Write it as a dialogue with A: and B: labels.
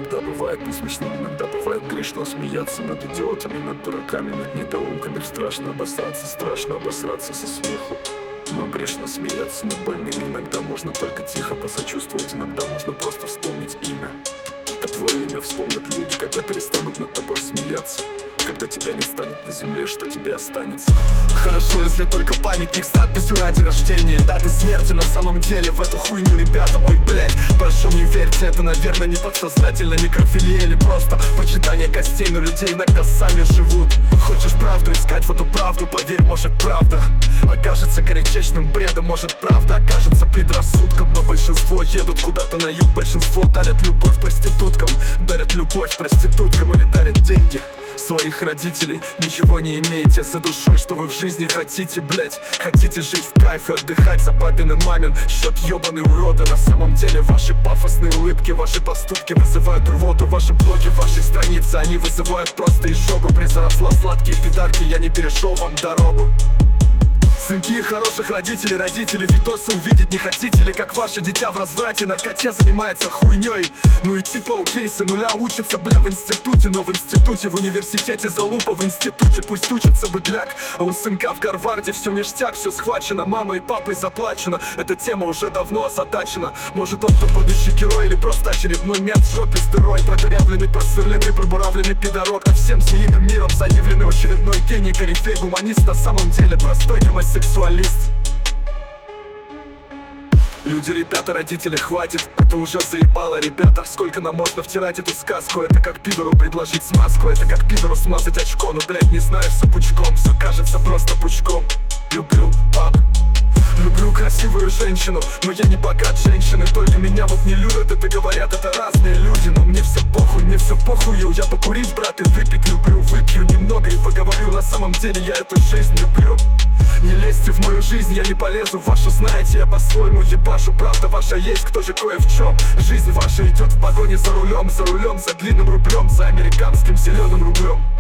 A: Иногда бывает не смешно, иногда бывает грешно смеяться над идиотами, над дураками, над недоумками. Страшно обосраться со смеху. Но грешно смеяться над больными. Иногда можно только тихо посочувствовать, иногда можно просто вспомнить имя. Это твое имя вспомнят люди, когда перестанут над тобой смеяться. Когда тебя не станет на земле, что тебе останется?
B: Хорошо, если только памятник с надписью ради рождения, даты смерти. На самом деле в эту хуйню, ребята, ой, блять, прошу не верьте, это, наверное, не подсознательно, некрофилия или просто почитание костей. Но людей иногда сами живут. Хочешь правду искать, вот эту правду, поверь, может правда окажется горячечным бредом, может правда окажется предрассудком. Но большинство едут куда-то на юг, большинство дарят любовь проституткам, дарят любовь проституткам или дарят деньги своих родителей. Ничего не имеете за душой, что вы в жизни хотите, блять. Хотите жить в кайф и отдыхать за папин и мамин счет, ебаный уроды. На самом деле ваши пафосные улыбки, ваши поступки вызывают рвоту. Ваши блоги, ваши страницы, они вызывают просто изжогу. Призросла сладкие пидарки, я не перешел вам дорогу. Сынки хороших родителей, родители видосы увидеть не хотите ли, как ваше дитя в разврате, наркоте занимается хуйней? Ну и типа окей, сынуля учится, бля, в институте, но в институте, в университете залупа, в институте пусть учится быдляк. А у сынка в Гарварде все ништяк, все схвачено, мамой и папой заплачено. Эта тема уже давно озадачена. Может он то будущий герой или просто очередной мент в жопе стырой, продырявленный, просверленный, пробуравленный пидорок. А всем змеиным миром заявленный очередной гений, корифей, гуманист, на самом деле простой гомосексуалист. Люди, ребята, родители, хватит, это уже заебало, ребята. Сколько нам можно втирать эту сказку? Это как пидору предложить смазку, это как пидору смазать очко. Ну, блять, не знаю, все пучком, все кажется просто пучком. Люблю пап, люблю красивую женщину, но я не богат, женщины только меня вот не любят. Это говорят, это разные люди, но мне все похуй, я покурить, брат, и выпить люблю. Выпью немного и поговорю, на самом деле я эту жизнь люблю. Не лезьте в мою жизнь, я не полезу в вашу, знаете, я по-своему ебашу. Правда ваша есть, кто же кое в чем. Жизнь ваша идет в погоне за рулем, за длинным рублем, за американским зеленым рублем.